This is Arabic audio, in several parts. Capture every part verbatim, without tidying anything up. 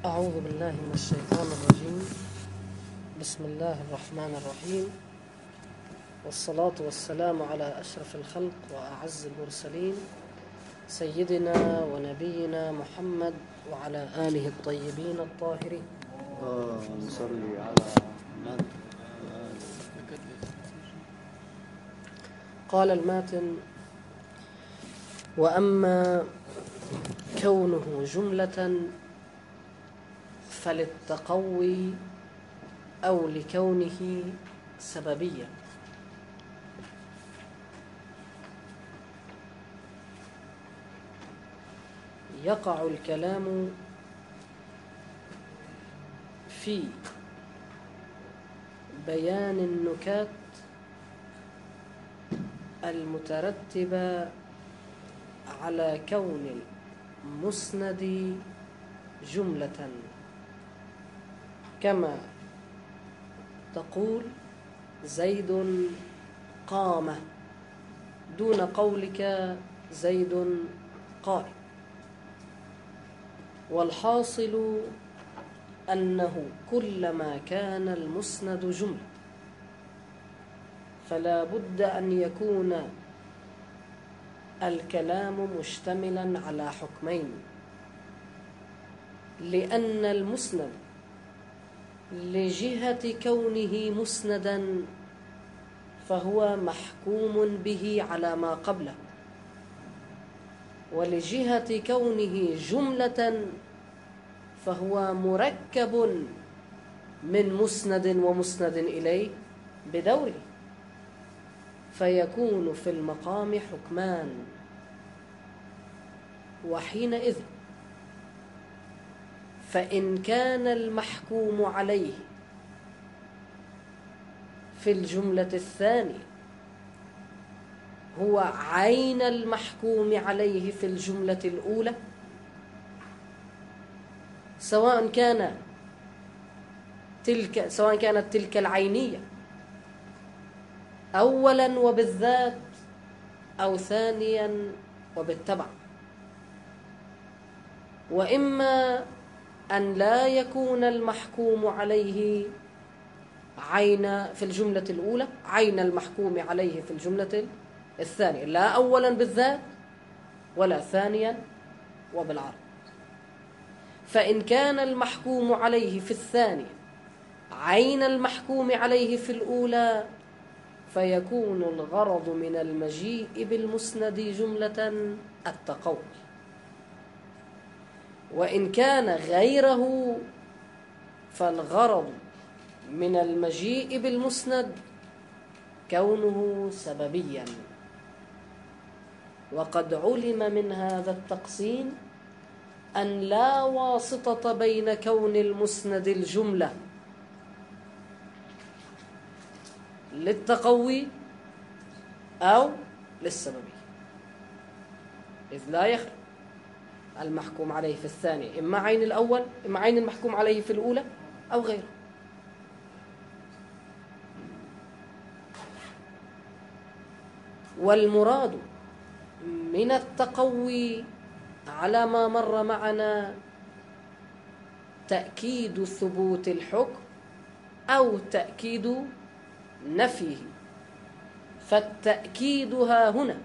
أعوذ بالله من الشيطان الرجيم. بسم الله الرحمن الرحيم، والصلاة والسلام على أشرف الخلق وأعز المرسلين سيدنا ونبينا محمد وعلى آله الطيبين الطاهرين. آه نصلي على من قال الماتن: وأما كونه جملة فللتقوي أو لكونه سببيا. يقع الكلام في بيان النكات المترتبة على كون المسند جملة، كما تقول زيد قام دون قولك زيد قائم. والحاصل أنه كلما كان المسند جملة فلا بد أن يكون الكلام مشتملا على حكمين، لأن المسند لجهة كونه مسندا فهو محكوم به على ما قبله، ولجهة كونه جملة فهو مركب من مسند ومسند إليه بدوره، فيكون في المقام حكمان. وحينئذ فإن كان المحكوم عليه في الجملة الثانية هو عين المحكوم عليه في الجملة الأولى، سواء كان تلك سواء كانت تلك العينية أولا وبالذات أو ثانيا وبالتبع، وإما أن لا يكون المحكوم عليه عين في الجملة الأولى عين المحكوم عليه في الجملة الثانية، لا أولا بالذات ولا ثانيا وبالعرض. فإن كان المحكوم عليه في الثانية عين المحكوم عليه في الأولى فيكون الغرض من المجيء بالمسند جملة التقوي. وإن كان غيره فالغرض من المجيء بالمسند كونه سببيا. وقد علم من هذا التقسيم أن لا واسطة بين كون المسند الجملة للتقوي أو للسببية، إذ لا يخلو المحكوم عليه في الثانية إما عين الأول إما عين المحكوم عليه في الأولى أو غيره. والمراد من التقوي على ما مر معنا تأكيد ثبوت الحكم أو تأكيد نفيه. فالتأكيد ها هنا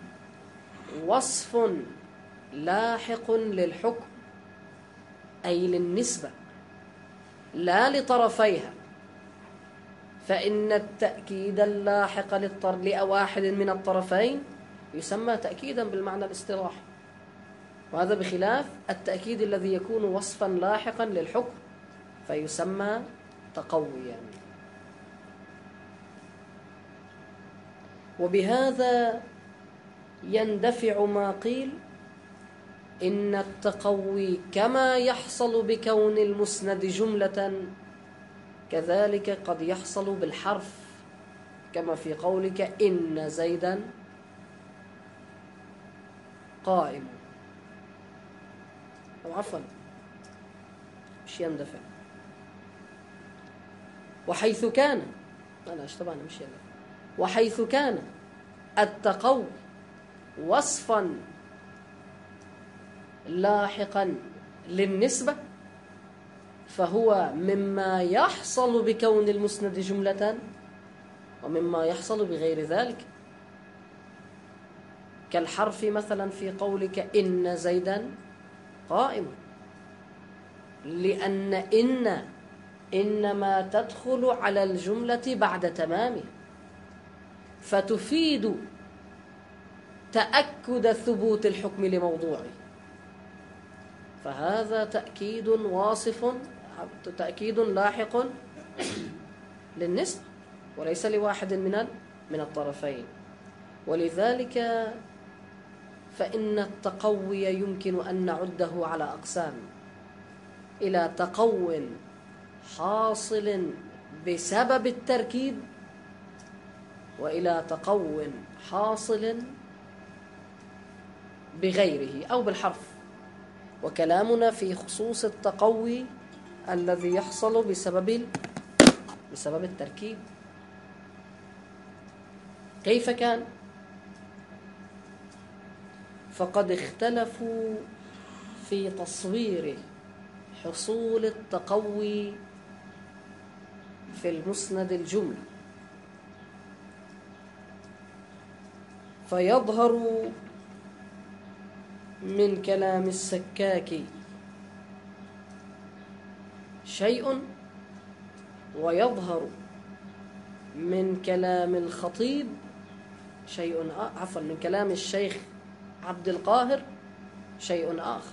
وصف لاحق للحكم أي للنسبة لا لطرفيها، فإن التأكيد اللاحق لواحد من الطرفين يسمى تأكيدا بالمعنى الاصطلاحي، وهذا بخلاف التأكيد الذي يكون وصفا لاحقا للحكم فيسمى تقويا. وبهذا يندفع ما قيل إن التقوي كما يحصل بكون المسند جملة كذلك قد يحصل بالحرف، كما في قولك إن زيدا قائم، أو عفوا مش يندفع. وحيث كان أنا اشتبهنا مش يندفع وحيث كان التقوي وصفا لاحقا للنسبة فهو مما يحصل بكون المسند جملة ومما يحصل بغير ذلك، كالحرف مثلا في قولك إن زيدا قائم، لأن إن إنما تدخل على الجملة بعد تمامها، فتفيد تأكد ثبوت الحكم لموضوعه، فهذا تأكيد واصف، تأكيد لاحق للنسبة وليس لواحد من من الطرفين. ولذلك فإن التقوي يمكن أن نعده على أقسام، إلى تقو حاصل بسبب التركيب، وإلى تقو حاصل بغيره أو بالحرف. وكلامنا في خصوص التقوي الذي يحصل بسبب بسبب التركيب. كيف كان؟ فقد اختلفوا في تصوير حصول التقوي في المسند الجملة، فيظهر من كلام السكاكي شيء، ويظهر من كلام الخطيب شيء عفوا من كلام الشيخ عبد القاهر شيء آخر.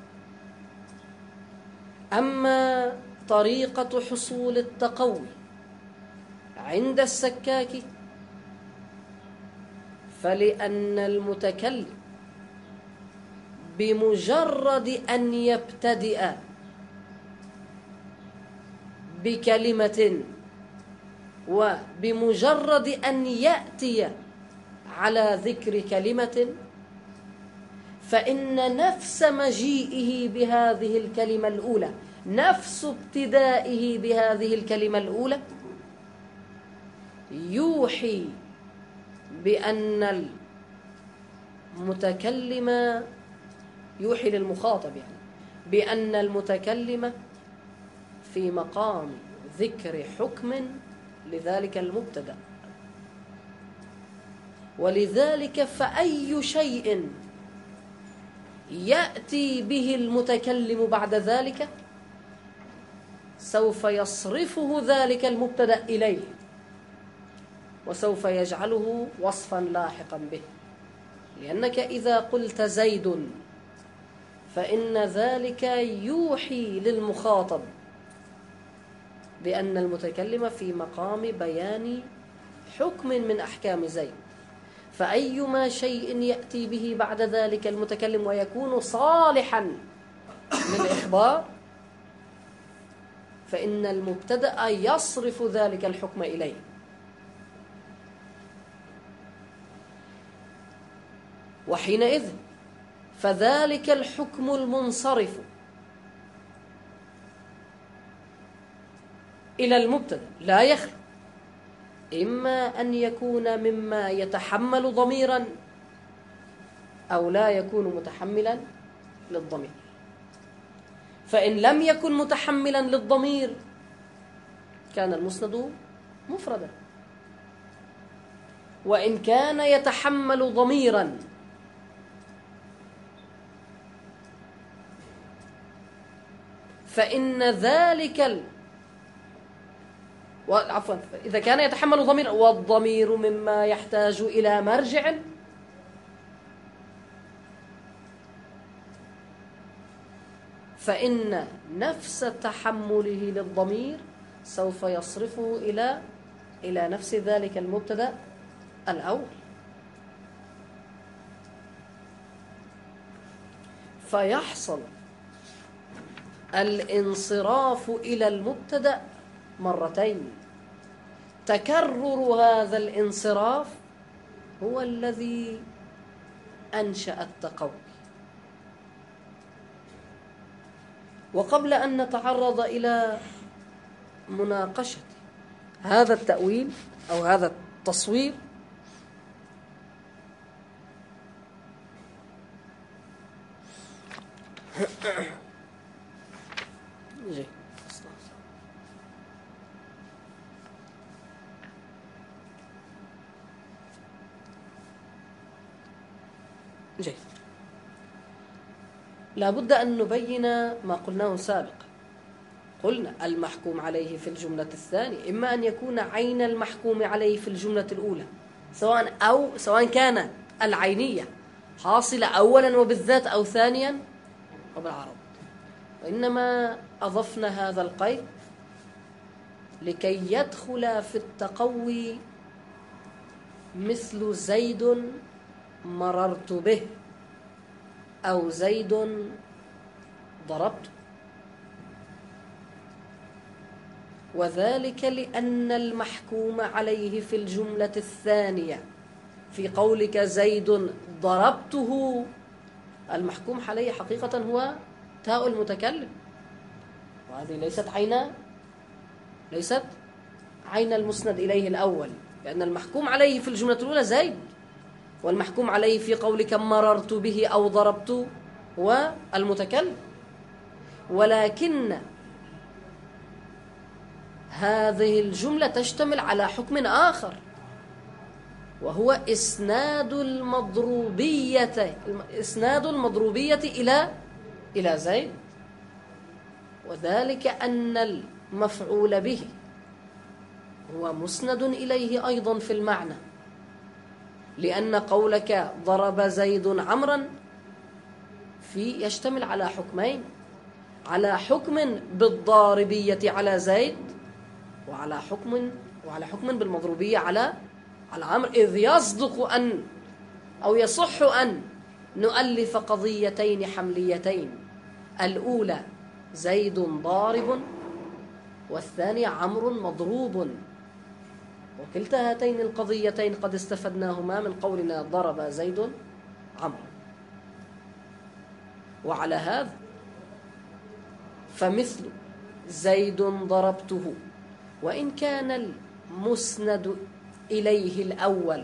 أما طريقة حصول التقوي عند السكاكي فلأن المتكلم بمجرد أن يبتدئ بكلمة وبمجرد أن يأتي على ذكر كلمة، فإن نفس مجيئه بهذه الكلمة الأولى، نفس ابتدائه بهذه الكلمة الأولى، يوحي بأن المتكلم يوحي للمخاطب يعني بأن المتكلم في مقام ذكر حكم لذلك المبتدأ. ولذلك فأي شيء يأتي به المتكلم بعد ذلك سوف يصرفه ذلك المبتدأ إليه، وسوف يجعله وصفا لاحقا به. لأنك إذا قلت زيد فإن ذلك يوحي للمخاطب بأن المتكلم في مقام بيان حكم من أحكام زيد، فأيما شيء يأتي به بعد ذلك المتكلم ويكون صالحا للإخبار فإن المبتدأ يصرف ذلك الحكم إليه. وحينئذ فذلك الحكم المنصرف إلى المبتدأ لا يخلو إما أن يكون مما يتحمل ضميرا أو لا يكون متحملا للضمير. فإن لم يكن متحملا للضمير كان المسند مفردا، وإن كان يتحمل ضميرا فإن ذلك ال... عفوا إذا كان يتحمل ضمير والضمير مما يحتاج إلى مرجع فإن نفس تحمله للضمير سوف يصرفه إلى إلى نفس ذلك المبتدأ الأول. فيحصل الانصراف إلى المبتدأ مرتين. تكرر هذا الانصراف هو الذي أنشأ التقوي. وقبل أن نتعرض إلى مناقشة هذا التأويل أو هذا التصوير جي لا بد أن نبين ما قلناه سابقا. قلنا المحكوم عليه في الجملة الثانية إما أن يكون عين المحكوم عليه في الجملة الأولى، سواء أو سواء كانت العينية حاصلة أولا وبالذات أو ثانيا وبالعرض. وإنما أضفنا هذا القيد لكي يدخل في التقوي مثل زيد مررت به أو زيد ضربته، وذلك لأن المحكوم عليه في الجملة الثانية في قولك زيد ضربته، المحكوم عليه حقيقة هو تاء المتكلم، وهذه ليست عينا ليست عين المسند إليه الأول، لأن المحكوم عليه في الجملة الأولى زيد، والمحكوم عليه في قولك مررت به أو ضربت هو المتكلم. ولكن هذه الجملة تشتمل على حكم آخر، وهو إسناد المضروبية إسناد المضروبية إلى إلى زيد، وذلك أن المفعول به هو مسند إليه أيضا في المعنى، لأن قولك ضرب زيد عمرا في يشتمل على حكمين، على حكم بالضاربية على زيد، وعلى حكم وعلى حكم بالمضروبية على على عمرو، إذ يصدق أن أو يصح أن نؤلف قضيتين حمليتين، الأولى زيد ضارب والثانية عمرو مضروب، وكلتا هاتين القضيتين قد استفدناهما من قولنا ضرب زيد عمرو. وعلى هذا فمثل زيد ضربته، وإن كان المسند إليه الأول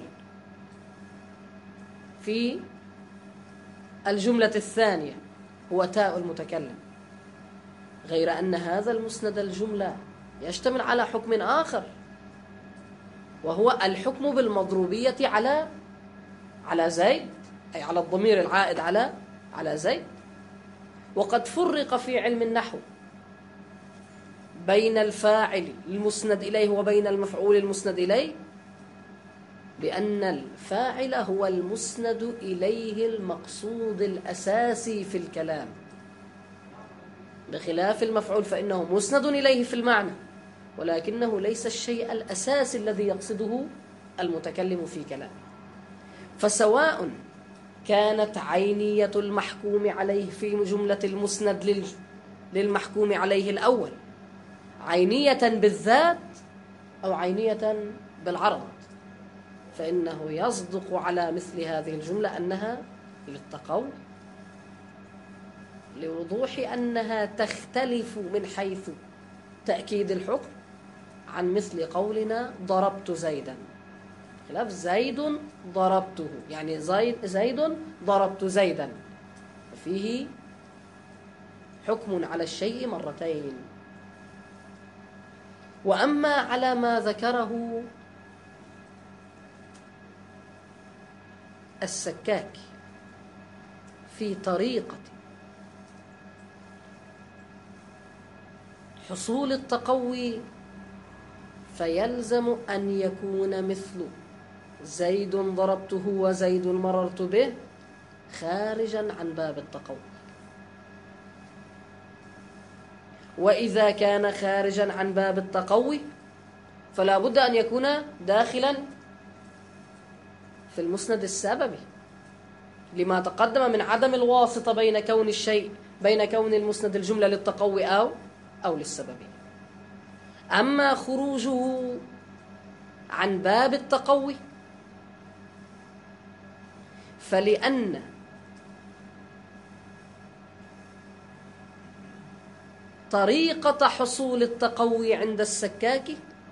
في الجملة الثانية هو تاء المتكلم، غير أن هذا المسند الجملة يشتمل على حكم آخر، وهو الحكم بالمضروبية على على زيد، أي على الضمير العائد على على زيد. وقد فرق في علم النحو بين الفاعل المسند إليه وبين المفعول المسند إليه، بأن الفاعل هو المسند إليه المقصود الأساسي في الكلام، بخلاف المفعول فإنه مسند إليه في المعنى، ولكنه ليس الشيء الأساسي الذي يقصده المتكلم في كلامه. فسواء كانت عينية المحكوم عليه في جملة المسند للمحكوم عليه الأول عينية بالذات أو عينية بالعرض، فإنه يصدق على مثل هذه الجملة أنها للتقوي، لوضوح أنها تختلف من حيث تأكيد الحكم عن مثل قولنا ضربت زيدا، خلاف زيد ضربته، يعني زيد, زيد ضربت زيدا، فيه حكم على الشيء مرتين. وأما على ما ذكره السكاك في طريقة حصول التقوي، فيلزم أن يكون مثل زيد ضربته وزيد مررت به خارجا عن باب التقوي، وإذا كان خارجا عن باب التقوي فلا بد أن يكون داخلا في المسند السببي، لما تقدم من عدم الواسطة بين كون الشيء بين كون المسند الجملة للتقوي أو أو للسببي. أما خروجه عن باب التقوي فلأن طريقة حصول التقوي عند السكاك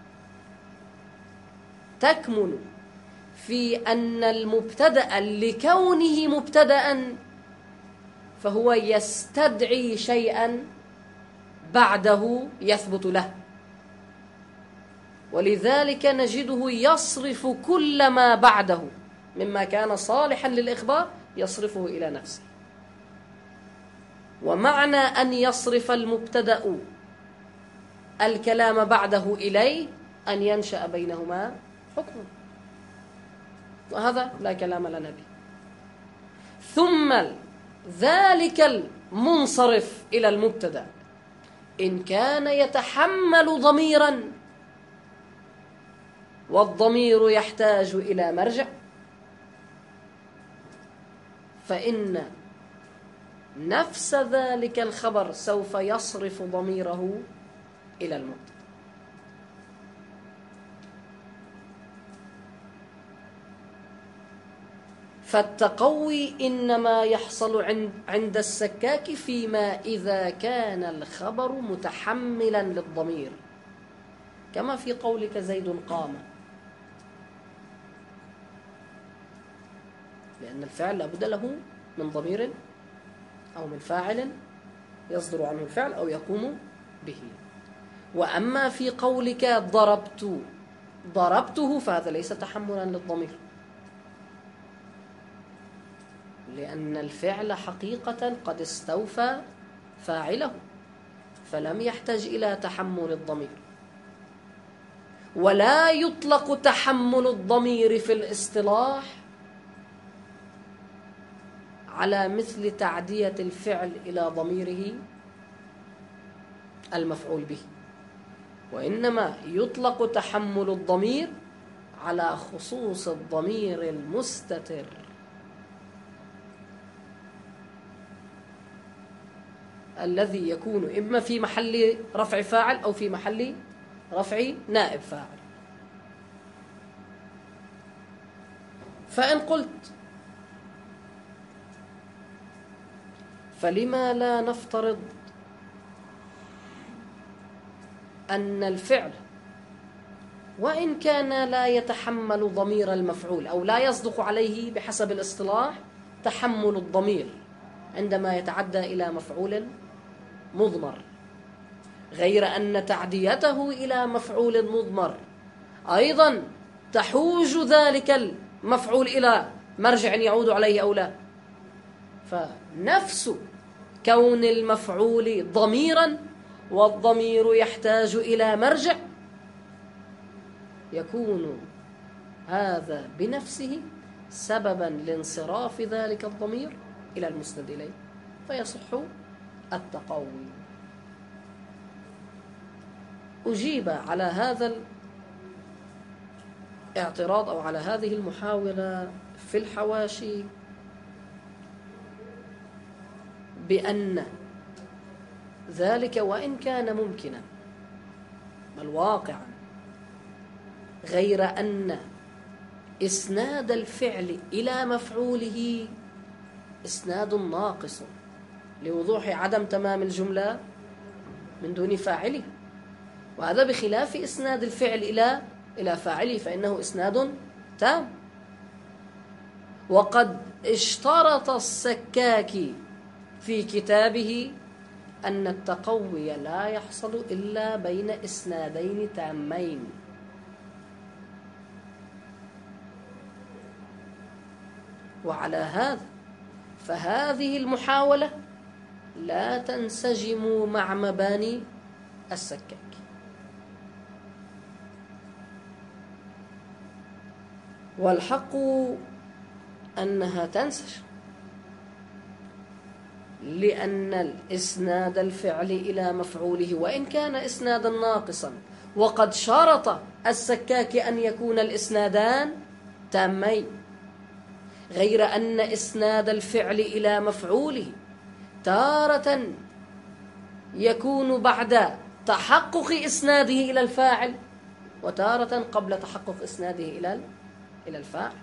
تكمن في أن المبتدأ لكونه مبتدأ فهو يستدعي شيئا بعده يثبت له، ولذلك نجده يصرف كل ما بعده مما كان صالحا للإخبار يصرفه إلى نفسه. ومعنى أن يصرف المبتدأ الكلام بعده إليه أن ينشأ بينهما حكم، وهذا لا كلام لنا به. ثم ذلك المنصرف إلى المبتدأ إن كان يتحمل ضميرا والضمير يحتاج إلى مرجع، فإن نفس ذلك الخبر سوف يصرف ضميره إلى المبتدأ. فالتقوي إنما يحصل عند السكاك فيما إذا كان الخبر متحملا للضمير، كما في قولك زيد قام، لأن الفعل لابد له من ضمير أو من فاعل يصدر عنه الفعل أو يقوم به. وأما في قولك ضربت ضربته فهذا ليس تحملا للضمير، لأن الفعل حقيقة قد استوفى فاعله فلم يحتاج إلى تحمل الضمير. ولا يطلق تحمل الضمير في الاصطلاح على مثل تعدية الفعل إلى ضميره المفعول به، وإنما يطلق تحمل الضمير على خصوص الضمير المستتر، الذي يكون إما في محل رفع فاعل أو في محل رفع نائب فاعل. فإن قلت فلما لا نفترض أن الفعل وإن كان لا يتحمل ضمير المفعول أو لا يصدق عليه بحسب الاصطلاح تحمل الضمير عندما يتعدى إلى مفعول مضمر، غير أن تعديته إلى مفعول مضمر أيضا تحوج ذلك المفعول إلى مرجع يعود عليه أو لا، فنفس كون المفعول ضميرا والضمير يحتاج إلى مرجع يكون هذا بنفسه سببا لانصراف ذلك الضمير إلى المسند إليه، فيصح التقوي. أجيب على هذا الاعتراض أو على هذه المحاولة في الحواشي بأن ذلك وإن كان ممكنا بل واقعا، غير أن إسناد الفعل إلى مفعوله إسناد ناقص لوضوح عدم تمام الجملة من دون فاعله، وهذا بخلاف إسناد الفعل إلى إلى فاعله فإنه إسناد تام. وقد اشترط السكاكي في كتابه أن التقوي لا يحصل إلا بين إسنادين تامين، وعلى هذا فهذه المحاولة لا تنسجم مع مباني السكاك. والحق أنها تنسجم، لأن الإسناد الفعل إلى مفعوله وإن كان إسنادا ناقصا وقد شرط السكاك أن يكون الإسنادان تامين، غير أن إسناد الفعل إلى مفعوله تارة يكون بعد تحقق إسناده إلى الفاعل وتارة قبل تحقق إسناده إلى إلى الفاعل.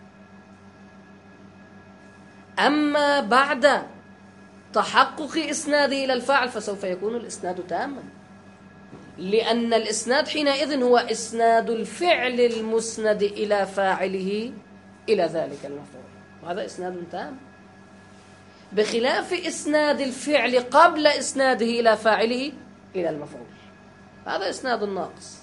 أما بعد تحقق إسناده إلى الفاعل فسوف يكون الإسناد تاما، لأن الإسناد حينئذ هو إسناد الفعل المسند إلى فاعله إلى ذلك المفعول، وهذا إسناد تام، بخلاف إسناد الفعل قبل إسناده إلى فاعله إلى المفعول، هذا إسناد ناقص.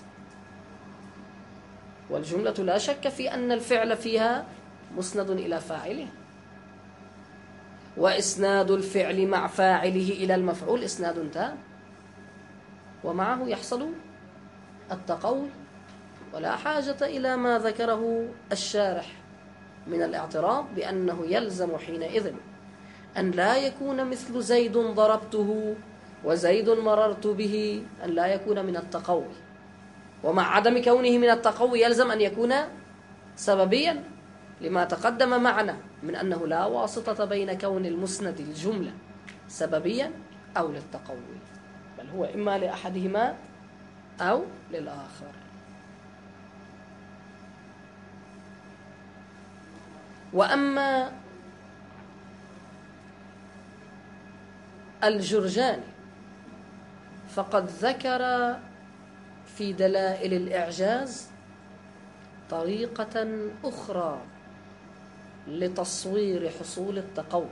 والجملة لا شك في أن الفعل فيها مسند إلى فاعله، وإسناد الفعل مع فاعله إلى المفعول إسناد تام، ومعه يحصل التقوي، ولا حاجة إلى ما ذكره الشارح من الاعتراض بأنه يلزم حينئذ أن لا يكون مثل زيد ضربته وزيد مررت به، أن لا يكون من التقوي، ومع عدم كونه من التقوي يلزم أن يكون سببيا لما تقدم معنا من أنه لا واسطة بين كون المسند الجملة سببيا أو للتقوي، بل هو إما لأحدهما أو للآخر. وأما الجرجاني فقد ذكر في دلائل الإعجاز طريقة أخرى لتصوير حصول التقوي،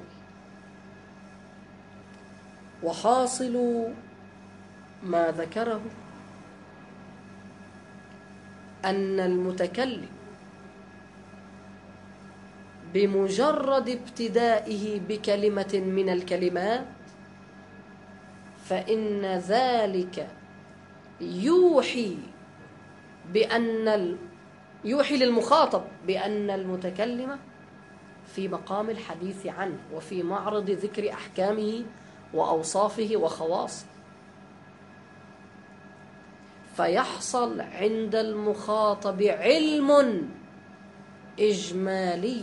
وحاصل ما ذكره أن المتكلم بمجرد ابتدائه بكلمة من الكلمات فإن ذلك يوحي بأن ال... يوحي للمخاطب بأن المتكلم في مقام الحديث عنه وفي معرض ذكر أحكامه وأوصافه وخواصه، فيحصل عند المخاطب علم إجمالي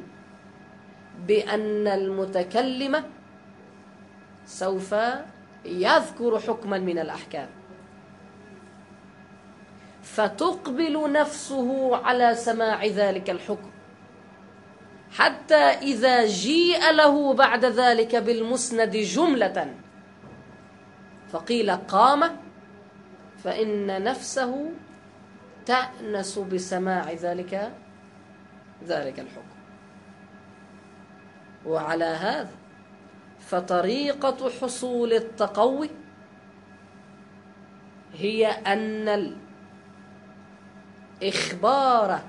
بأن المتكلم سوف يذكر حكما من الأحكام، فتقبل نفسه على سماع ذلك الحكم، حتى إذا جيء له بعد ذلك بالمسند جملة فقيل قام، فإن نفسه تأنس بسماع ذلك ذلك الحكم. وعلى هذا فطريقة حصول التقوي هي أن الإخبار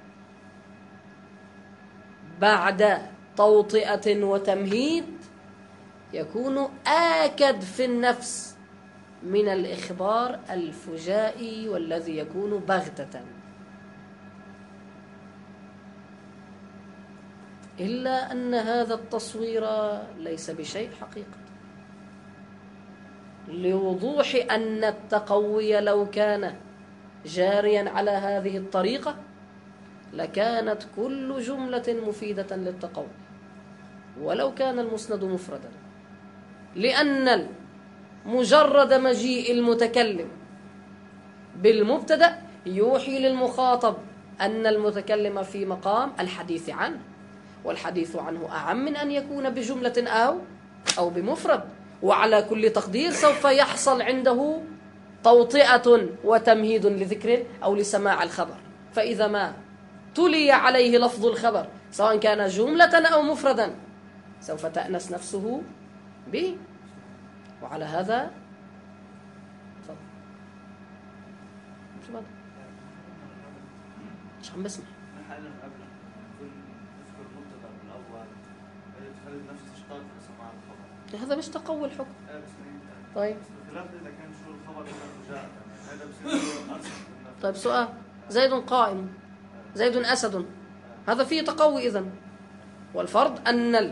بعد توطئة وتمهيد يكون آكد في النفس من الإخبار الفجائي والذي يكون بغتة، إلا أن هذا التصوير ليس بشيء حقيقة، لوضوح أن التقوي لو كان جاريا على هذه الطريقة لكانت كل جملة مفيدة للتقوي ولو كان المسند مفردا، لأن مجرد مجيء المتكلم بالمبتدأ يوحي للمخاطب أن المتكلم في مقام الحديث عنه، والحديث عنه أعم من أن يكون بجملة أو أو بمفرد، وعلى كل تقدير سوف يحصل عنده توطئة وتمهيد لذكر أو لسماع الخبر، فإذا ما تلي عليه لفظ الخبر سواء كان جملة أو مفردا سوف تأنس نفسه به. وعلى هذا تفضل. مش عم بسمع. هذا مش تقوي الحكم. طيب طيب سؤال، زيد قائم زيد أسد، هذا فيه تقوي إذن، والفرض أن ال...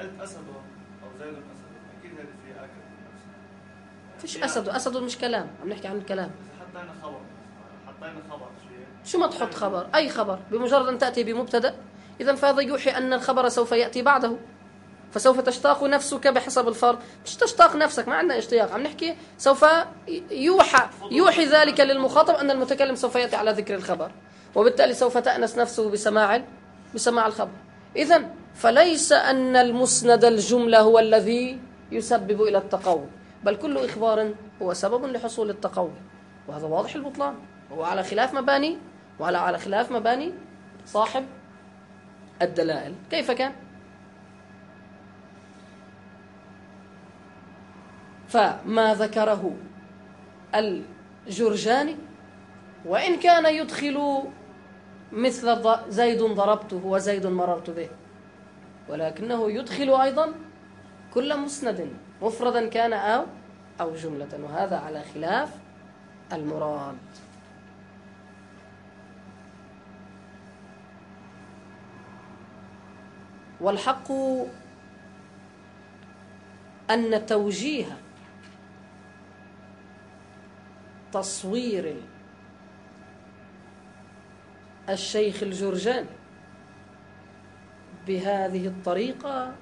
فيش أسد أسد مش كلام، عم نحكي عن الكلام. حطينا خبر حطينا خبر شو ما تحط خبر، أي خبر بمجرد أن تأتي بمبتدأ إذن فهذا يوحي أن الخبر سوف يأتي بعده، فسوف تشتاق نفسك بحسب الفرض. مش تشتاق نفسك، ما عندنا اشتياق، عم نحكي سوف يوحى يوحي ذلك للمخاطب أن المتكلم سوف يأتي على ذكر الخبر، وبالتالي سوف تأنس نفسه بسماع بسماع الخبر. إذن فليس أن المسند الجملة هو الذي يسبب إلى التقوي، بل كل إخبار هو سبب لحصول التقوي، وهذا واضح البطلان، وهو على خلاف مباني وعلى على خلاف مباني صاحب الدلائل. كيف كان؟ فما ذكره الجرجاني وإن كان يدخل مثل زيد ضربته وزيد مررت به، ولكنه يدخل أيضا كل مسند مفردا كان أو أو جملة، وهذا على خلاف المراد. والحق أن توجيه تصوير الشيخ الجرجاني بهذه الطريقة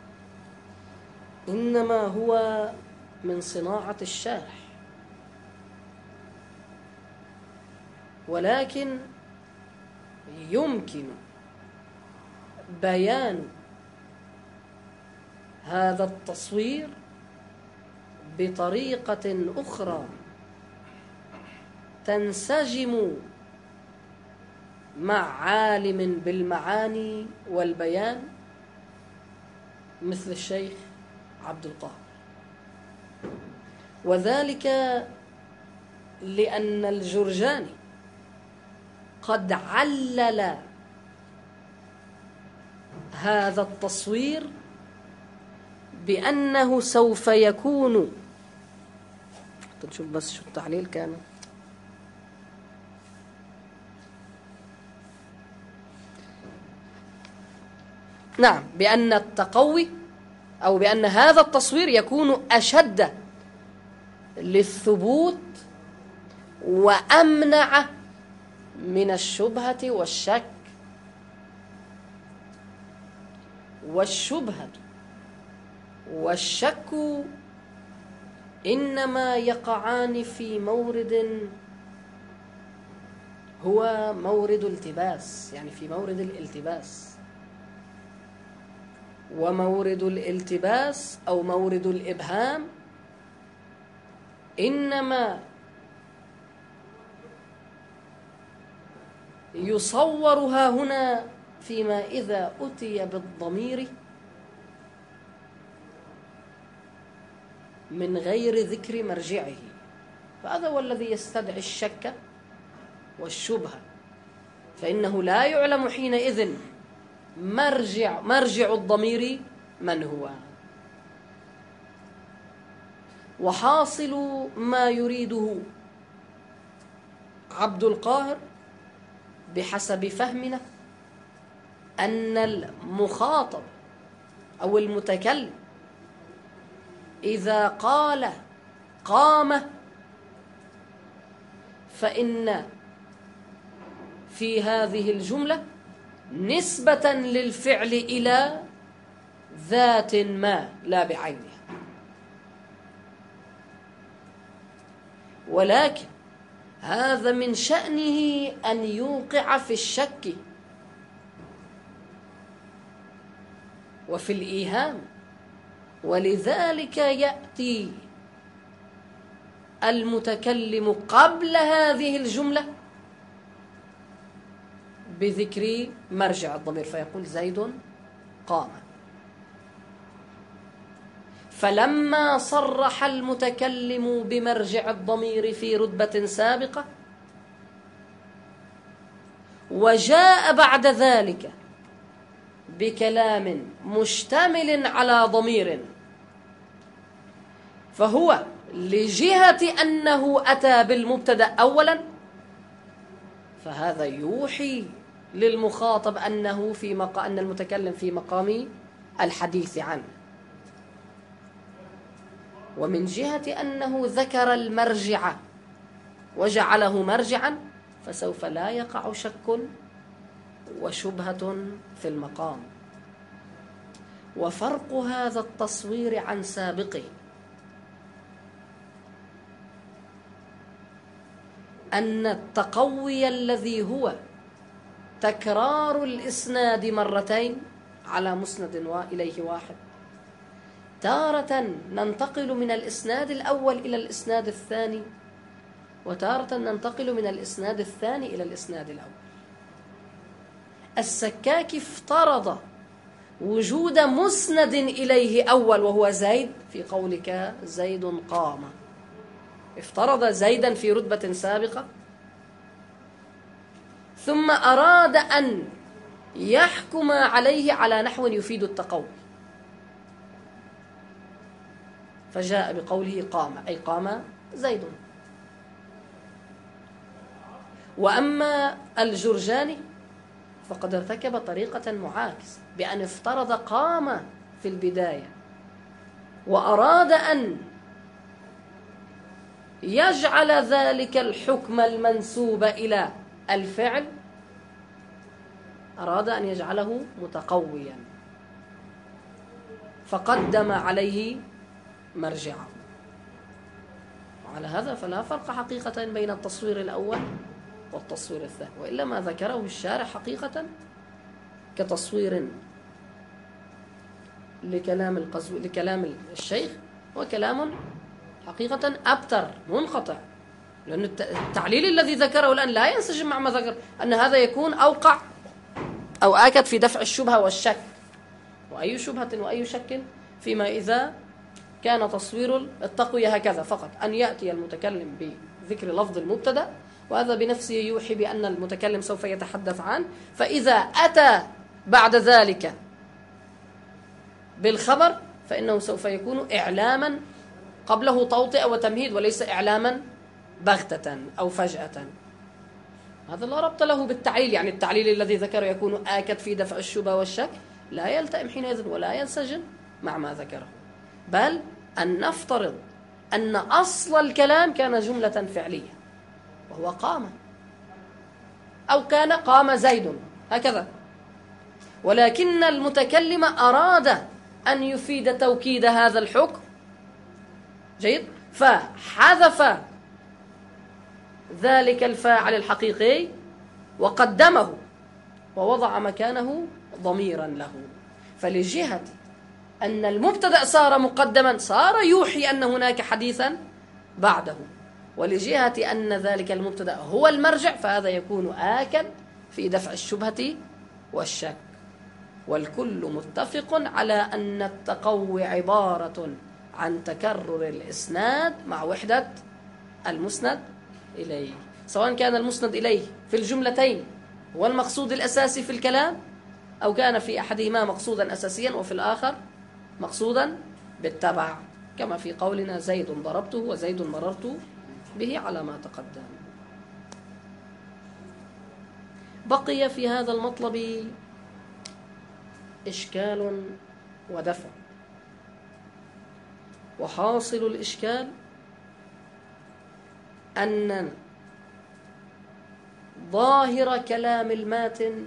إنما هو من صناعة الشارح، ولكن يمكن بيان هذا التصوير بطريقة أخرى تنسجم مع عالم بالمعاني والبيان مثل الشيخ عبد القاهر، وذلك لأن الجرجاني قد علل هذا التصوير بأنه سوف يكون، نشوف بس شو التعليل كان، نعم، بأن التقوي أو بأن هذا التصوير يكون أشد للثبوت وأمنع من الشبهة والشك. والشبهة والشك إنما يقعان في مورد هو مورد التباس، يعني في مورد الالتباس، ومورد الالتباس أو مورد الإبهام إنما يصورها هنا فيما إذا أتي بالضمير من غير ذكر مرجعه، فهذا هو الذي يستدعي الشك والشبهة، فإنه لا يعلم حينئذ مرجع مرجع الضمير من هو. وحاصل ما يريده عبد القاهر بحسب فهمنا أن المخاطب أو المتكلم إذا قال قام فإن في هذه الجملة نسبة للفعل إلى ذات ما لا بعينها، ولكن هذا من شأنه أن يوقع في الشك وفي الإيهام، ولذلك يأتي المتكلم قبل هذه الجملة بذكر مرجع الضمير فيقول زيد قام. فلما صرح المتكلم بمرجع الضمير في رتبة سابقة وجاء بعد ذلك بكلام مشتمل على ضمير، فهو لجهة أنه أتى بالمبتدأ أولا، فهذا يوحي للمخاطب أنه في مقام أن المتكلم في مقام الحديث عنه، ومن جهة أنه ذكر المرجع وجعله مرجعا فسوف لا يقع شك وشبهة في المقام. وفرق هذا التصوير عن سابقه أن التقوي الذي هو تكرار الإسناد مرتين على مسند وإليه واحد، تارة ننتقل من الإسناد الأول إلى الإسناد الثاني، وتارة ننتقل من الإسناد الثاني إلى الإسناد الأول. السكاك افترض وجود مسند إليه أول وهو زيد، في قولك زيد قام، افترض زيدا في رتبة سابقة، ثم أراد أن يحكم عليه على نحو يفيد التقوي، فجاء بقوله قام، أي قام زيد. وأما الجرجاني فقد ارتكب طريقة معاكسة بأن افترض قام في البداية، وأراد أن يجعل ذلك الحكم المنسوب إلى الفعل، أراد أن يجعله متقويا، فقدم عليه مرجعه. وعلى هذا فلا فرق حقيقة بين التصوير الأول والتصوير الثاني، وإلا ما ذكره الشارح حقيقة كتصوير لكلام القزو لكلام الشيخ، وكلام حقيقة أبتر منقطع، لأن التعليل الذي ذكره الآن لا ينسجم مع ما ذكر، أن هذا يكون أوقع أو آكد في دفع الشبهة والشك. وأي شبهة وأي شك فيما إذا كان تصوير التقوية هكذا فقط، أن يأتي المتكلم بذكر لفظ المبتدأ، وهذا بنفسه يوحي بأن المتكلم سوف يتحدث عنه، فإذا أتى بعد ذلك بالخبر فإنه سوف يكون إعلاما قبله توطئة وتمهيد، وليس إعلاما بغتة أو فجأة. هذا لا ربط له بالتعليل، يعني التعليل الذي ذكره يكون آكد في دفع الشبهة والشك، لا يلتئم حينئذ ولا ينسجم مع ما ذكره. بل أن نفترض أن أصل الكلام كان جملة فعلية وهو قام، أو كان قام زيد هكذا، ولكن المتكلم أراد أن يفيد توكيد هذا الحكم، جيد، فحذف ذلك الفاعل الحقيقي وقدمه ووضع مكانه ضميرا له. فلجهة أن المبتدأ صار مقدما صار يوحي أن هناك حديثا بعده، ولجهة أن ذلك المبتدأ هو المرجع فهذا يكون آكد في دفع الشبهة والشك. والكل متفق على أن التقوي عبارة عن تكرر الإسناد مع وحدة المسند إليه، سواء كان المسند إليه في الجملتين هو المقصود الأساسي في الكلام، أو كان في أحدهما مقصودا أساسيا وفي الآخر مقصودا بالتبع، كما في قولنا زيد ضربته وزيد مررت به على ما تقدم. بقي في هذا المطلب إشكال ودفع، وحاصل الإشكال أن ظاهر كلام الماتن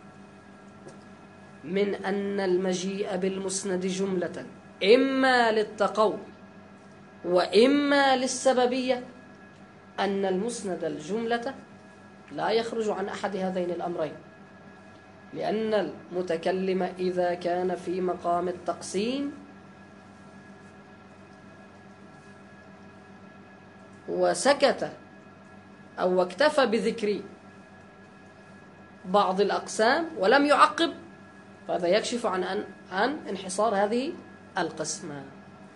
من أن المجيء بالمسند جملة إما للتقوي وإما للسببية أن المسند الجملة لا يخرج عن أحد هذين الأمرين، لأن المتكلم إذا كان في مقام التقسيم وسكت أو اكتفى بذكر بعض الأقسام ولم يعقب، فهذا يكشف عن أن عن انحصار هذه القسمة.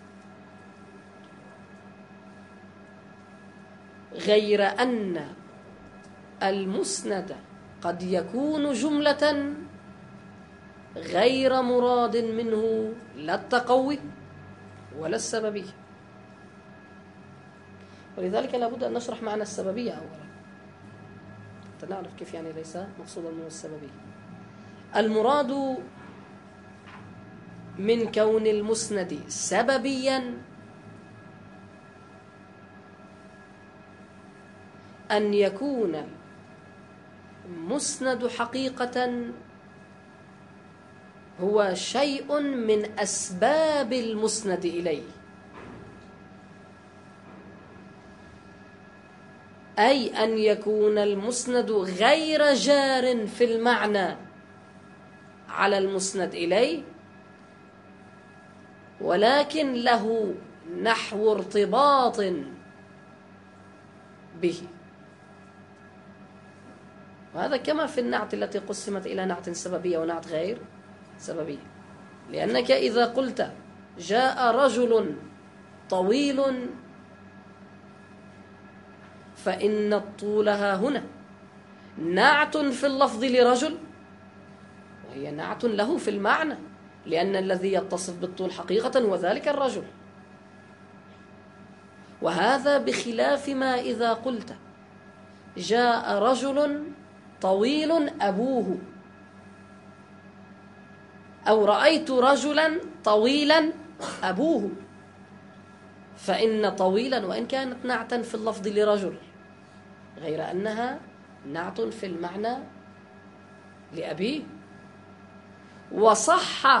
غير أن المسند قد يكون جملة غير مراد منه لا التقوي ولا السببية، ولذلك لابد أن نشرح معنى السببية أولا حتى نعرف كيف يعني ليس مقصودا من السببية. المراد من كون المسند سببيا أن يكون المسند حقيقة هو شيء من أسباب المسند إليه، أي أن يكون المسند غير جار في المعنى على المسند إليه، ولكن له نحو ارتباط به. وهذا كما في النعت التي قسمت إلى نعت سببية ونعت غير سببية، لأنك إذا قلت جاء رجل طويل فإن الطول ها هنا نعت في اللفظ لرجل وهي نعت له في المعنى، لأن الذي يتصف بالطول حقيقة هو ذلك الرجل. وهذا بخلاف ما إذا قلت جاء رجل طويل أبوه، أو رأيت رجلا طويلا أبوه، فإن طويلا وإن كانت نعتا في اللفظ لرجل، غير أنها نعت في المعنى لأبيه. وصح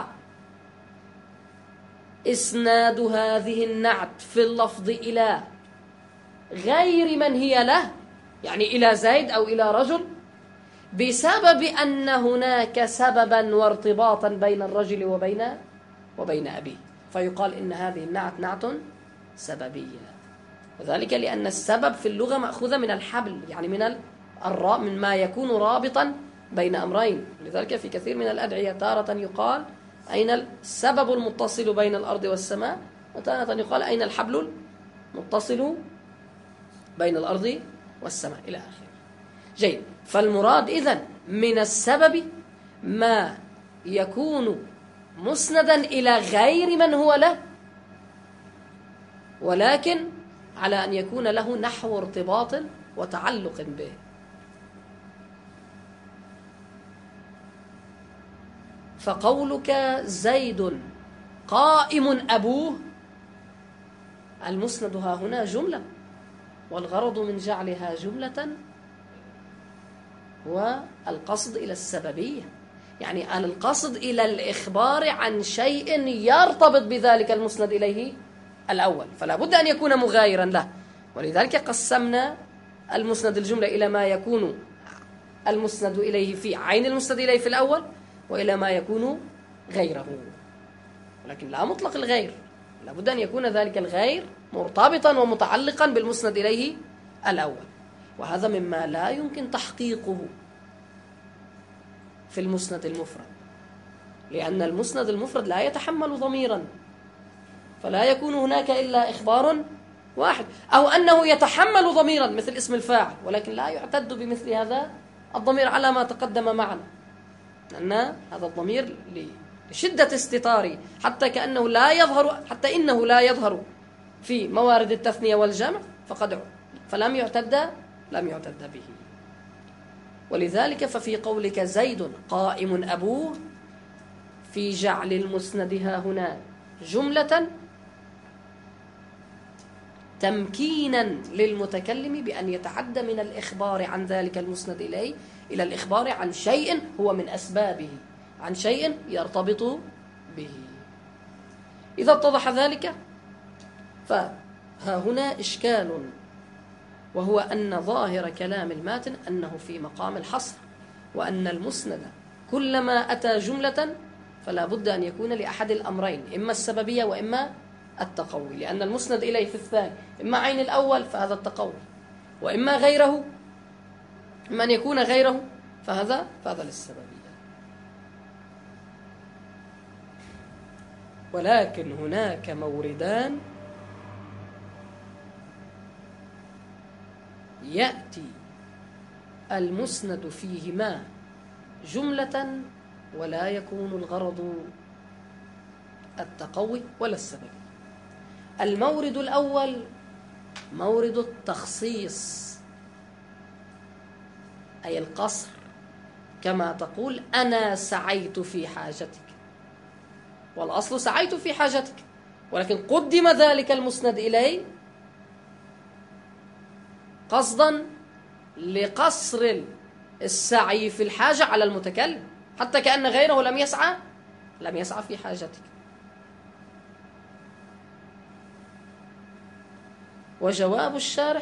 إسناد هذه النعت في اللفظ إلى غير من هي له، يعني إلى زيد أو إلى رجل، بسبب أن هناك سببا وارتباطا بين الرجل وبين وبين أبيه، فيقال إن هذه النعت نعت سببية. وذلك لأن السبب في اللغة مأخوذة من الحبل، يعني من الراء، من ما يكون رابطا بين أمرين. لذلك في كثير من الأدعية تارة يقال أين السبب المتصل بين الأرض والسماء، وتارة يقال أين الحبل المتصل بين الأرض والسماء إلى آخره. جيد. فالمراد إذن من السبب ما يكون مسندا إلى غير من هو له، ولكن على أن يكون له نحو ارتباط وتعلق به. فقولك زيد قائم أبوه، المسند ها هنا جملة، والغرض من جعلها جملة هو القصد إلى السببية، يعني القصد إلى الإخبار عن شيء يرتبط بذلك المسند إليه الأول، فلا بد أن يكون مغايرا له. ولذلك قسمنا المسند الجملة إلى ما يكون المسند إليه في عين المسند إليه في الأول، وإلى ما يكون غيره. ولكن لا مطلق الغير، لا بد أن يكون ذلك الغير مرتبطا ومتعلقا بالمسند إليه الأول، وهذا مما لا يمكن تحقيقه في المسند المفرد، لأن المسند المفرد لا يتحمل ضميرا، فلا يكون هناك إلا إخبار واحد، أو أنه يتحمل ضميرا مثل اسم الفاعل، ولكن لا يعتد بمثل هذا الضمير على ما تقدم معنا، لأن هذا الضمير لشدة استطاره حتى كأنه لا يظهر، حتى إنه لا يظهر في موارد التثنية والجمع، فقد فلم يعتد لم يعتد به. ولذلك ففي قولك زيد قائم أبوه، في جعل المسند ها هنا جملة تمكينا للمتكلم بأن يتعدى من الإخبار عن ذلك المسند إليه إلى الإخبار عن شيء هو من أسبابه، عن شيء يرتبط به. إذا اتضح ذلك فها هنا إشكال، وهو أن ظاهر كلام الماتن أنه في مقام الحصر، وأن المسند كلما أتى جملة فلا بد أن يكون لأحد الأمرين، إما السببية وإما التقوي، لأن المسند إليه في الثاني إما عين الأول فهذا التقوي، وإما غيره، إما أن يكون غيره فهذا فهذا للسببية. ولكن هناك موردان يأتي المسند فيهما جملة ولا يكون الغرض التقوي ولا السبب. المورد الأول مورد التخصيص، أي القصر، كما تقول أنا سعيت في حاجتك، والأصل سعيت في حاجتك، ولكن قدم ذلك المسند إليه قصدا لقصر السعي في الحاجة على المتكلم، حتى كأن غيره لم يسعى لم يسعى في حاجتك. وجواب الشارح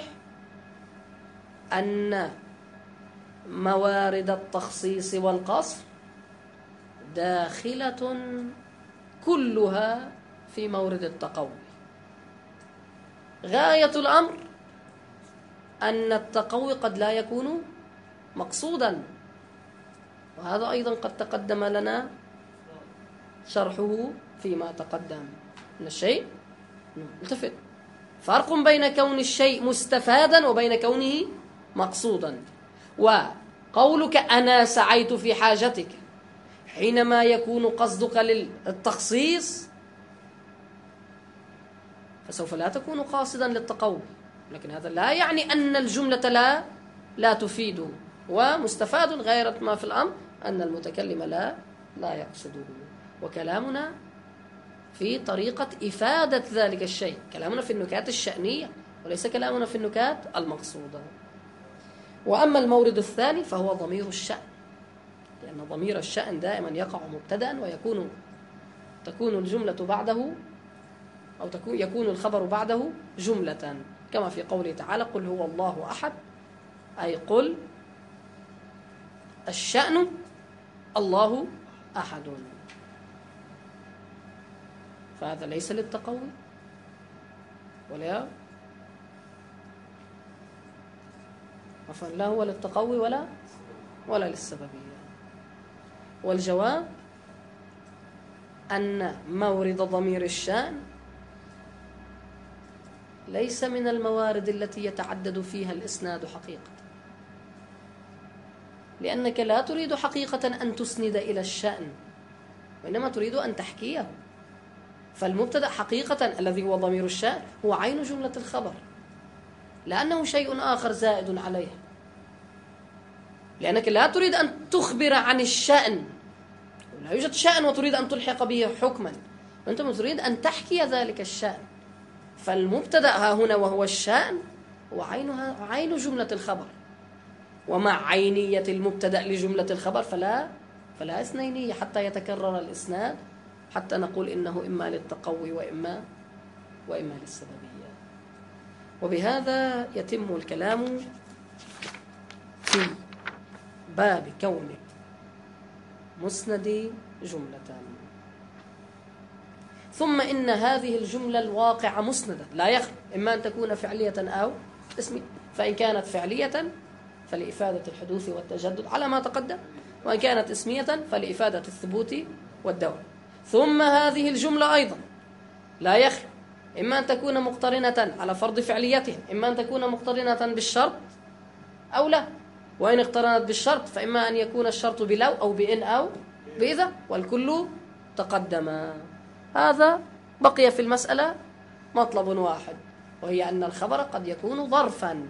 أن موارد التخصيص والقصر داخلة كلها في مورد التقوي. غاية الأمر أن التقوي قد لا يكون مقصودا، وهذا أيضا قد تقدم لنا شرحه فيما تقدم. من الشيء التفت فرق بين كون الشيء مستفادا وبين كونه مقصودا. وقولك أنا سعيت في حاجتك حينما يكون قصدك للتخصيص فسوف لا تكون قاصدا للتقوي، لكن هذا لا يعني أن الجملة لا لا تفيد، ومستفاد غير ما في الأمر أن المتكلم لا لا يقصده. وكلامنا في طريقة إفادة ذلك الشيء، كلامنا في النكات الشأنية وليس كلامنا في النكات المقصودة. وأما المورد الثاني فهو ضمير الشأن، لأن ضمير الشأن دائما يقع مبتدأ ويكون تكون الجملة بعده أو تكون يكون الخبر بعده جملة، كما في قوله تعالى قل هو الله أحد، أي قل الشأن الله أحد. فهذا ليس للتقوي ولا عفوا لا هو للتقوي ولا ولا للسببية. والجواب أن مورد ضمير الشأن ليس من الموارد التي يتعدد فيها الإسناد حقيقة، لأنك لا تريد حقيقة أن تسند إلى الشأن، وإنما تريد أن تحكيه. فالمبتدأ حقيقة الذي هو ضمير الشأن هو عين جملة الخبر، لأنه شيء آخر زائد عليه، لأنك لا تريد أن تخبر عن الشأن، لا يوجد شأن وتريد أن تلحق به حكما، وأنت تريد أن تحكي ذلك الشأن. فالمبتدأ ها هنا وهو الشأن هو عينها عين جملة الخبر، ومع عينية المبتدأ لجملة الخبر فلا فلا اثنينية حتى يتكرر الإسناد، حتى نقول إنه إما للتقوي وإما وإما للسببية. وبهذا يتم الكلام في باب كون مسند جملة. ثم إن هذه الجملة الواقعة مسندة لا يخلو إما أن تكون فعلية أو اسمية، فإن كانت فعلية فلإفادة الحدوث والتجدد على ما تقدم، وإن كانت اسمية فلإفادة الثبوت والدوام. ثم هذه الجملة أيضا لا يخلو إما أن تكون مقترنة على فرض فعليتها، إما أن تكون مقترنة بالشرط أو لا، وإن اقترنت بالشرط فإما أن يكون الشرط بلو أو بإن أو بإذا، والكل تقدم. هذا بقي في المسألة مطلب واحد، وهي أن الخبر قد يكون ظرفا،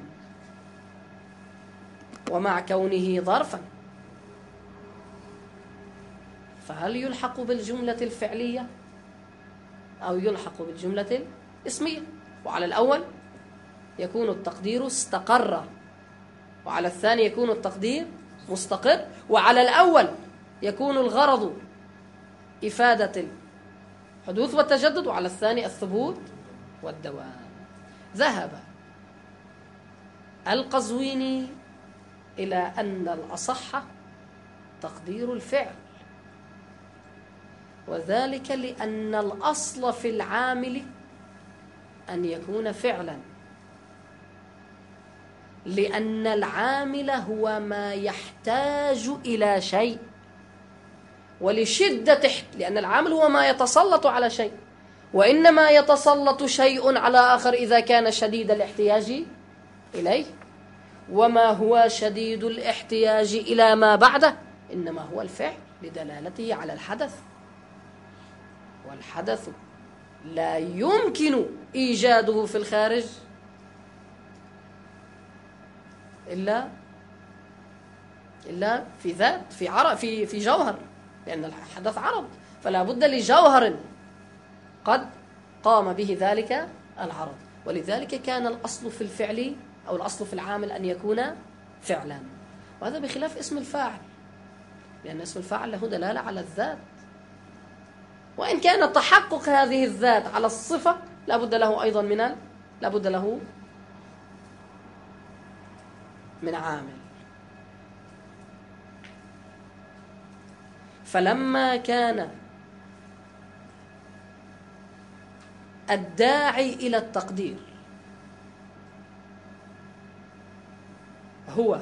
ومع كونه ظرفا فهل يلحق بالجملة الفعلية أو يلحق بالجملة الاسمية؟ وعلى الأول يكون التقدير استقر، وعلى الثاني يكون التقدير مستقر، وعلى الأول يكون الغرض إفادة الحدوث والتجدد، وعلى الثاني الثبوت والدوام. ذهب القزويني إلى أن الأصح تقدير الفعل، وذلك لأن الأصل في العامل أن يكون فعلا، لأن العامل هو ما يحتاج إلى شيء، ولشدة لأن العامل هو ما يتسلط على شيء، وإنما يتسلط شيء على آخر إذا كان شديد الاحتياج إليه، وما هو شديد الاحتياج إلى ما بعده إنما هو الفعل بدلالته على الحدث، والحدث لا يمكن إيجاده في الخارج إلا إلا في ذات في عرض في في جوهر، لأن الحدث عرض، فلا بد لجوهر قد قام به ذلك العرض. ولذلك كان الأصل في الفعل أو الأصل في العامل أن يكون فعلا، وهذا بخلاف اسم الفاعل، لأن اسم الفاعل له دلالة على الذات، وإن كان تحقق هذه الذات على الصفة لا بد له أيضا من لا بد له من عامل. فلما كان الداعي إلى التقدير هو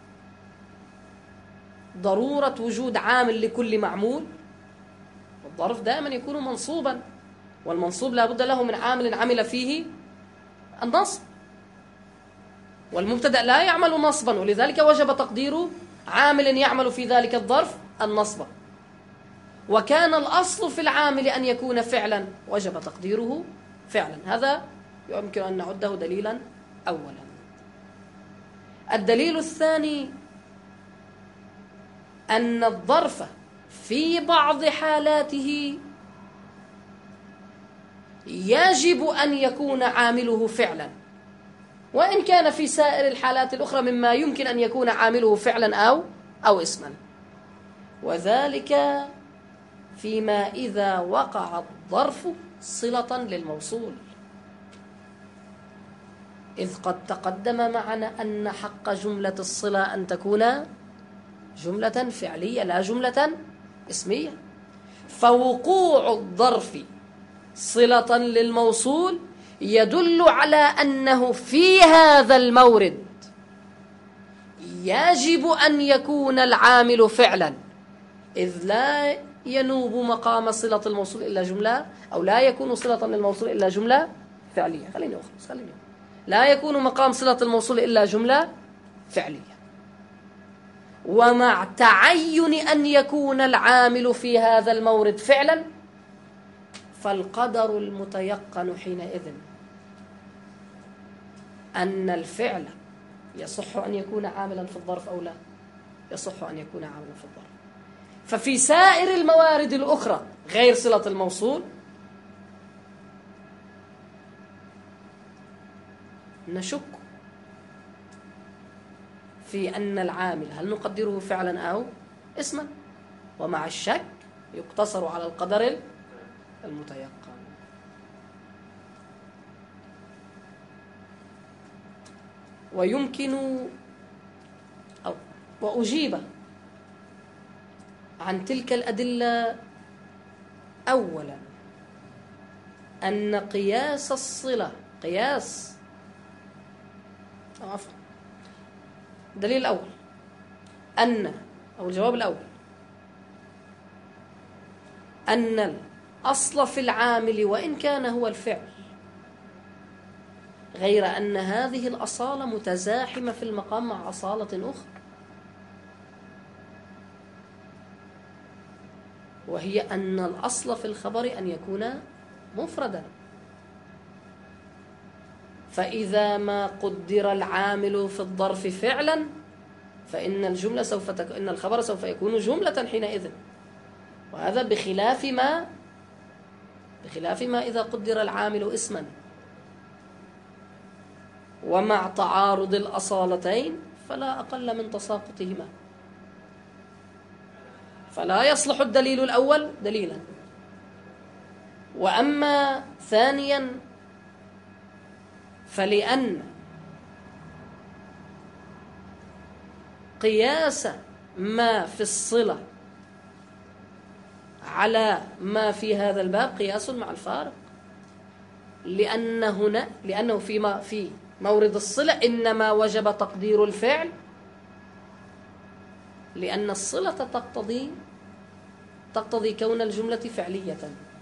ضرورة وجود عامل لكل معمول، الظرف دائما يكون منصوبا، والمنصوب لا بد له من عامل عمل فيه النصب، والمبتدأ لا يعمل نصبا، ولذلك وجب تقدير عامل يعمل في ذلك الظرف النصب. وكان الأصل في العامل أن يكون فعلا وجب تقديره فعلا. هذا يمكن أن نعده دليلا أولا. الدليل الثاني أن الظرف في بعض حالاته يجب أن يكون عامله فعلا، وإن كان في سائر الحالات الأخرى مما يمكن أن يكون عامله فعلا أو أو اسما. وذلك فيما إذا وقع الظرف صلة للموصول، إذ قد تقدم معنا أن حق جملة الصلة أن تكون جملة فعلية لا جملة اسمية. فوقوع الظرف صلة للموصول يدل على أنه في هذا المورد يجب أن يكون العامل فعلا، إذ لا ينوب مقام صلة الموصول إلا جملة، أو لا يكون صلة للموصول إلا جملة فعلية. خليني أخلص خليني أخلص. لا يكون مقام صلة الموصول إلا جملة فعلية. ومع تعين أن يكون العامل في هذا المورد فعلا، فالقدر المتيقن حينئذ أن الفعل يصح أن يكون عاملا في الظرف أو لا، يصح أن يكون عاملا في الظرف. ففي سائر الموارد الأخرى غير صلة الموصول نشك في أن العامل هل نقدره فعلا أو اسما، ومع الشك يقتصر على القدر المتيقن. ويمكن أو وأجيب عن تلك الأدلة أولا أن قياس الصلة قياس أو عفوا الدليل الأول أن أو الجواب الأول أن الأصل في العامل وإن كان هو الفعل، غير أن هذه الأصالة متزاحمة في المقام مع أصالة أخرى، وهي أن الأصل في الخبر أن يكون مفردا. فإذا ما قدر العامل في الظرف فعلا فإن الجملة سوف تك... إن الخبر سوف يكون جملة حينئذ، وهذا بخلاف ما بخلاف ما إذا قدر العامل اسما. ومع تعارض الأصالتين فلا أقل من تساقطهما، فلا يصلح الدليل الأول دليلا. وأما ثانيا فلأن قياس ما في الصلة على ما في هذا الباب قياس مع الفارق، لأن هنا لأنه فيما في مورد الصلة إنما وجب تقدير الفعل، لأن الصلة تقتضي تقتضي كون الجملة فعلية،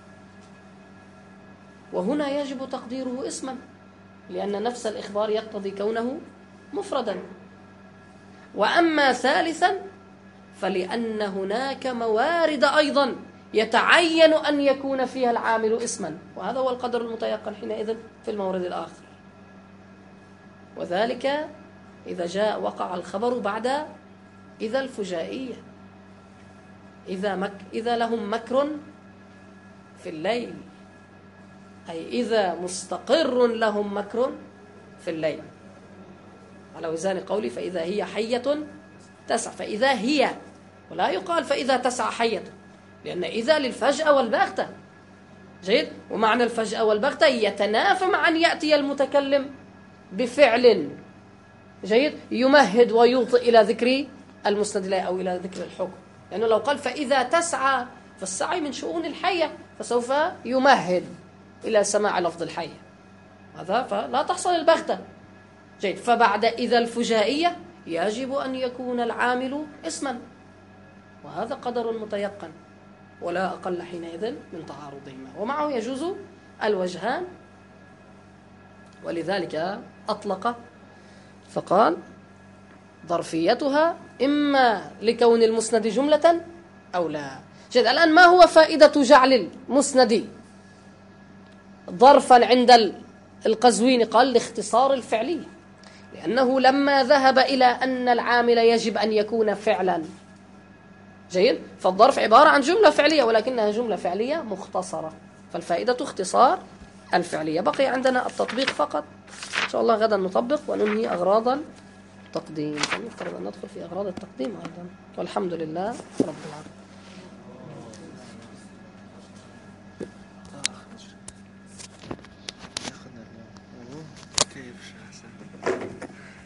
وهنا يجب تقديره اسما لأن نفس الإخبار يقتضي كونه مفردا. وأما ثالثا فلأن هناك موارد أيضا يتعين أن يكون فيها العامل اسما، وهذا هو القدر المتيقن حينئذ في المورد الآخر، وذلك إذا جاء وقع الخبر بعد إذا الفجائية، إذا, مك إذا لهم مكر في الليل، أي إذا مستقر لهم مكر في الليل، على وزان قولي فإذا هي حية تسعى، فإذا هي، ولا يقال فإذا تسعى حية، لأن إذا للفجأة والبغتة. جيد. ومعنى الفجأة والبغتة يتنافى مع أن يأتي المتكلم بفعل جيد يمهد ويوطئ إلى ذكر المسند إليه أو إلى ذكر الحكم، لأنه لو قال فإذا تسعى فالسعي من شؤون الحية فسوف يمهد إلى سماع لفظ الحية، هذا فلا تحصل البغتة. جيد. فبعد إذا الفجائية يجب أن يكون العامل اسما، وهذا قدر متيقن ولا أقل حينئذ من تعارضهما، ومعه يجوز الوجهان، ولذلك أطلق فقال ظرفيتها إما لكون المسند جملة أو لا. جيد. الآن ما هو فائدة جعل المسند ظرفا عند القزويني؟ قال لاختصار الفعلية، لأنه لما ذهب إلى أن العامل يجب أن يكون فعلا. جيد. فالظرف عبارة عن جملة فعلية ولكنها جملة فعلية مختصرة، فالفائدة اختصار الفعلية. بقي عندنا التطبيق فقط، إن شاء الله غدا نطبق وننهي أغراض التقديم. نفترض أن ندخل في أغراض التقديم أيضا، والحمد لله رب العالمين.